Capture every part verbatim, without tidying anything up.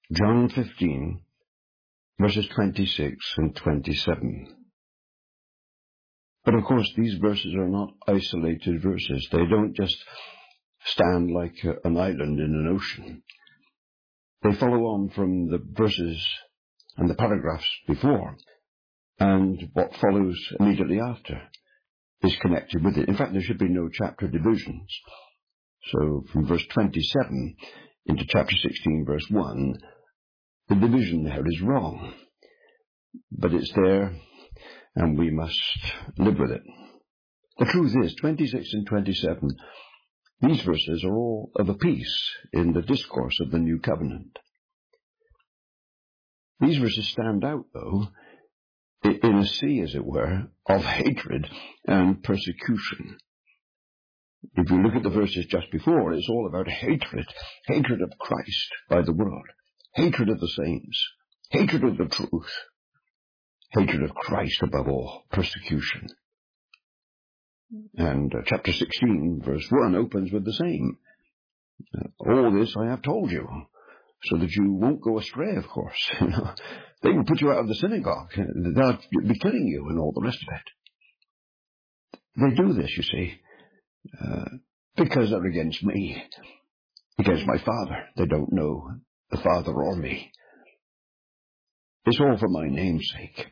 John fifteen, verses twenty-six and twenty-seven. But of course, these verses are not isolated verses. They don't just stand like an island in an ocean. They follow on from the verses and the paragraphs before, and what follows immediately after is connected with it. In fact, there should be no chapter divisions. So from verse twenty-seven into chapter sixteen, verse one, the division there is wrong. But it's there, and we must live with it. The truth is, twenty-six and twenty-seven, these verses are all of a piece in the discourse of the New Covenant. These verses stand out, though, in a sea, as it were, of hatred and persecution. If you look at the verses just before, it's all about hatred. Hatred of Christ by the world. Hatred of the saints. Hatred of the truth. Hatred of Christ above all. Persecution. And uh, chapter sixteen, verse one, opens with the same. Uh, all this I have told you, so that you won't go astray, of course. You know, they will put you out of the synagogue. They'll be killing you and all the rest of it. They do this, you see, uh, because they're against me, against my Father. They don't know the Father or me. It's all for my name's sake.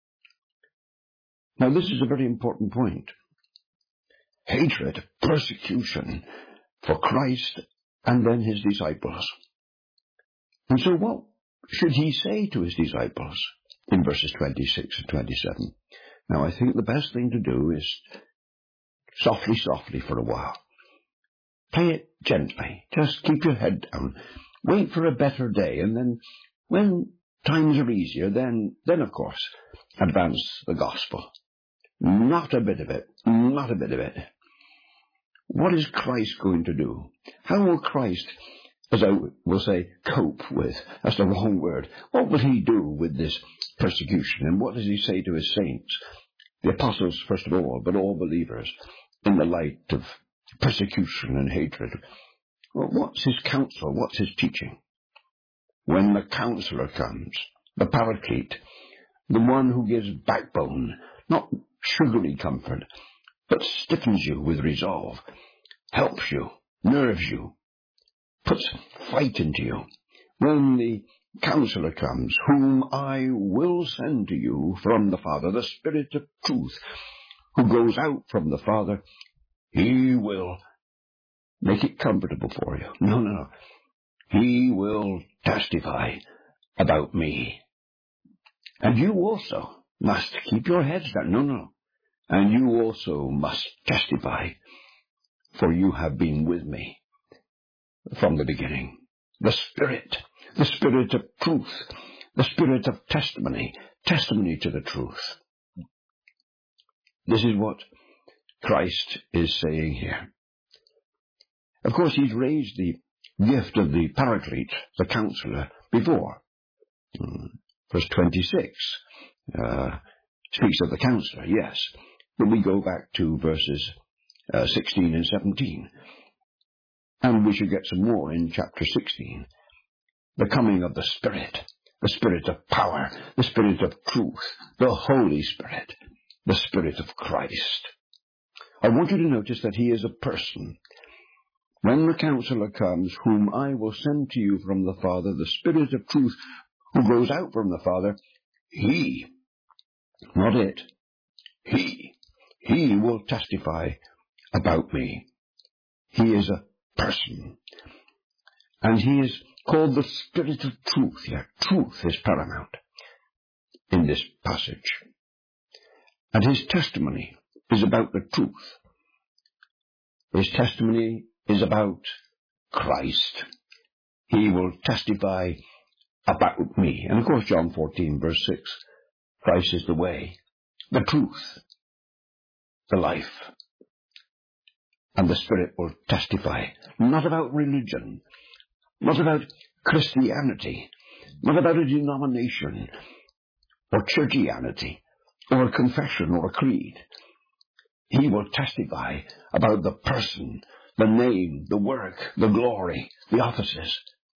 Now, this is a very important point. Hatred, persecution for Christ and then his disciples. And so what should he say to his disciples in verses twenty-six and twenty-seven? Now, I think the best thing to do is softly, softly for a while. Play it gently. Just keep your head down. Wait for a better day, and then when times are easier, then, then of course, advance the gospel. Not a bit of it. Not a bit of it. What is Christ going to do? How will Christ, as I will say, cope with? That's the wrong word. What will he do with this persecution? And what does he say to his saints? The apostles, first of all, but all believers, in the light of persecution and hatred. Well, what's his counsel? What's his teaching? When the counselor comes, the paraclete, the one who gives backbone, not sugary comfort, but stiffens you with resolve, helps you, nerves you, puts fight into you. When the counselor comes, whom I will send to you from the Father, the Spirit of truth, who goes out from the Father, he will make it comfortable for you. No, no, no. He will testify about me. And you also must keep your heads down. No, no. And you also must testify, for you have been with me from the beginning. The Spirit, the Spirit of truth, the Spirit of testimony, testimony to the truth. This is what Christ is saying here. Of course, he's raised the gift of the Paraclete, the counselor, before. Verse twenty-six uh, speaks of the counselor, yes. But we go back to verses uh, sixteen and seventeen. And we should get some more in chapter sixteen. The coming of the Spirit, the Spirit of power, the Spirit of truth, the Holy Spirit, the Spirit of Christ. I want you to notice that he is a person. When the counselor comes, whom I will send to you from the Father, the Spirit of truth, who goes out from the Father, he, not it, he, he will testify about me. He is a person. And he is called the Spirit of truth. Yeah, truth is paramount in this passage. And his testimony is about the truth. His testimony is about Christ. He will testify about me. And of course, John fourteen, verse six, Christ is the way, the truth, the life. And the Spirit will testify, not about religion, not about Christianity, not about a denomination, or churchianity, or a confession, or a creed. He will testify about the person, the name, the work, the glory, the offices,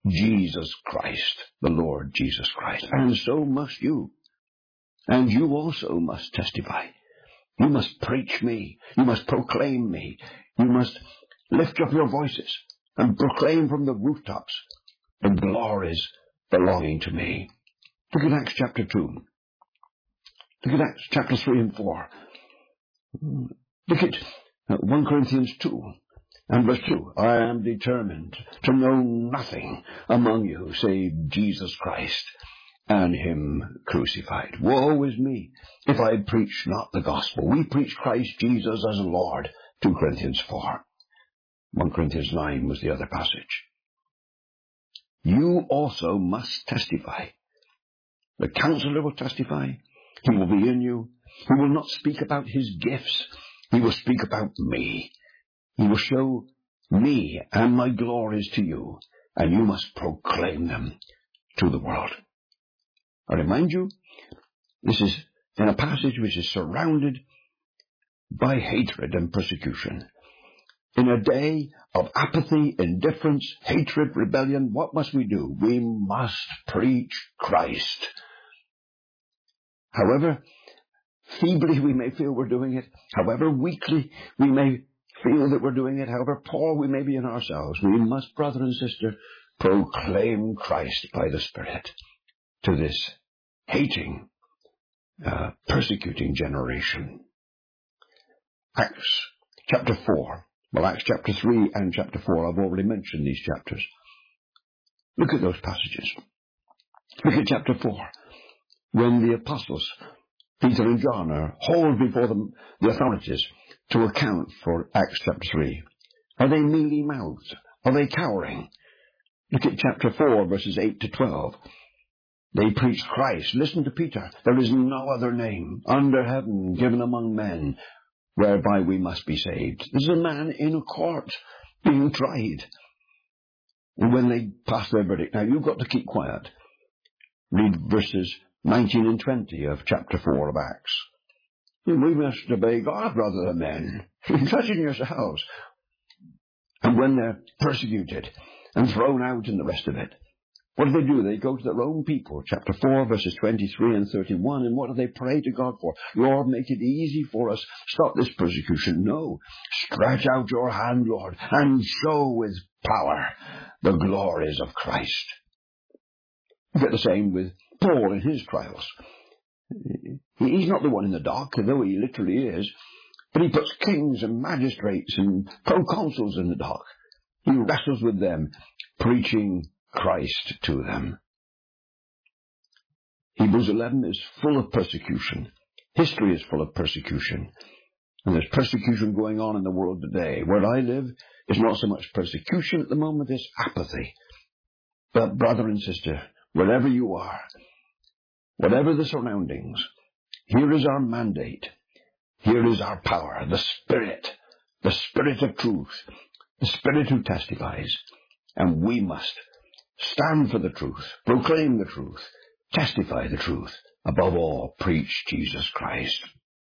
Jesus Christ, the Lord Jesus Christ. And so must you. And you also must testify. You must preach me. You must proclaim me. You must lift up your voices and proclaim from the rooftops the glories belonging to me. Look at Acts chapter two. Look at Acts chapter three and four. Look at First Corinthians two and verse two. I am determined to know nothing among you save Jesus Christ and him crucified. Woe is me if I preach not the gospel. We preach Christ Jesus as Lord. Second Corinthians four. First Corinthians nine was the other passage. You also must testify. The counselor will testify. He will be in you. He will not speak about his gifts. He will speak about me. He will show me and my glories to you, and you must proclaim them to the world. I remind you, this is in a passage which is surrounded by hatred and persecution. In a day of apathy, indifference, hatred, rebellion, what must we do? We must preach Christ. However feebly we may feel we're doing it, however weakly we may feel that we're doing it, however poor we may be in ourselves, we must, brother and sister, proclaim Christ by the Spirit to this hating, uh, persecuting generation. Acts chapter four. Well, Acts chapter three and chapter four, I've already mentioned these chapters. Look at those passages. Look at chapter four, when the apostles, Peter and John, are hauled before the, the authorities to account for Acts chapter three. Are they mealy-mouthed? Are they cowering? Look at chapter four, verses eight to twelve. They preach Christ. Listen to Peter. There is no other name under heaven given among men whereby we must be saved. There's a man in a court being tried. And when they pass their verdict, now you've got to keep quiet. Read verses nineteen and twenty of chapter four of Acts. We must obey God rather than men. Judge in yourselves. And when they're persecuted and thrown out and the rest of it, what do they do? They go to their own people. Chapter four, verses twenty-three and thirty-one. And what do they pray to God for? Lord, make it easy for us. Stop this persecution. No. Stretch out your hand, Lord, and show with power the glories of Christ. You get the same with Paul in his trials. He's not the one in the dock, though he literally is, but he puts kings and magistrates and proconsuls in the dock. He wrestles with them, preaching Christ to them. Hebrews eleven is full of persecution. History is full of persecution. And there's persecution going on in the world today. Where I live, it's not so much persecution at the moment, it's apathy. But brother and sister, wherever you are, whatever the surroundings, here is our mandate. Here is our power, the Spirit, the Spirit of truth, the Spirit who testifies. And we must stand for the truth, proclaim the truth, testify the truth. Above all, preach Jesus Christ.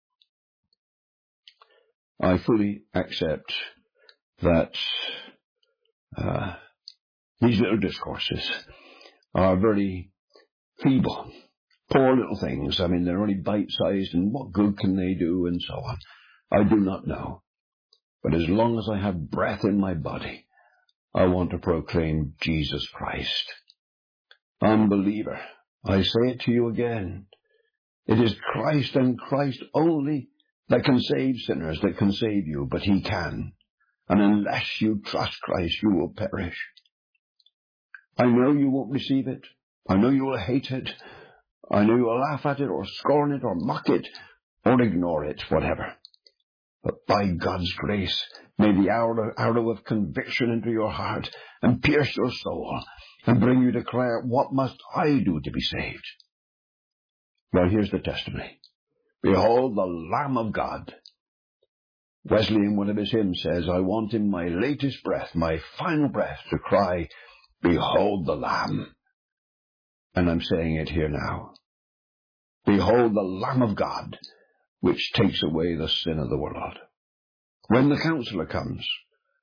I fully accept that uh, these little discourses are very feeble, poor little things. I mean, they're only bite-sized, and what good can they do, and so on. I do not know. But as long as I have breath in my body, I want to proclaim Jesus Christ. Unbeliever, I say it to you again. It is Christ and Christ only that can save sinners, that can save you, but he can. And unless you trust Christ, you will perish. I know you won't receive it. I know you will hate it. I know you will laugh at it or scorn it or mock it or ignore it, whatever. But by God's grace, may the arrow, arrow of conviction into your heart and pierce your soul and bring you to declare, what must I do to be saved? Well, here's the testimony. Behold the Lamb of God. Wesley in one of his hymns says, I want in my latest breath, my final breath, to cry, behold the Lamb. And I'm saying it here now. Behold the Lamb of God, which takes away the sin of the world. When the counselor comes,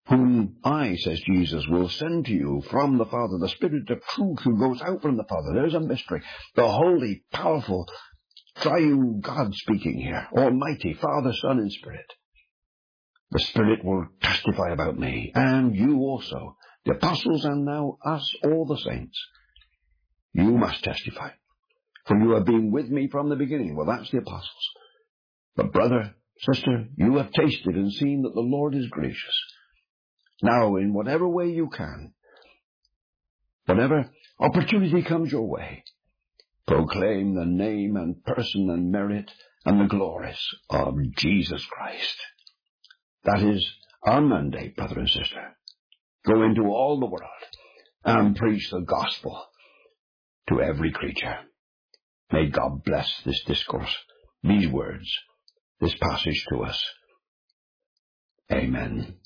whom I, says Jesus, will send to you from the Father, the Spirit of truth who goes out from the Father. There's a mystery. The holy, powerful, triune God speaking here, Almighty, Father, Son, and Spirit. The Spirit will testify about me, and you also, the apostles, and now us, all the saints. You must testify, for you have been with me from the beginning. Well, that's the apostles. But brother, sister, you have tasted and seen that the Lord is gracious. Now, in whatever way you can, whatever opportunity comes your way, proclaim the name and person and merit and the glories of Jesus Christ. That is our mandate, brother and sister. Go into all the world and preach the gospel to every creature. May God bless this discourse, these words, this passage to us. Amen.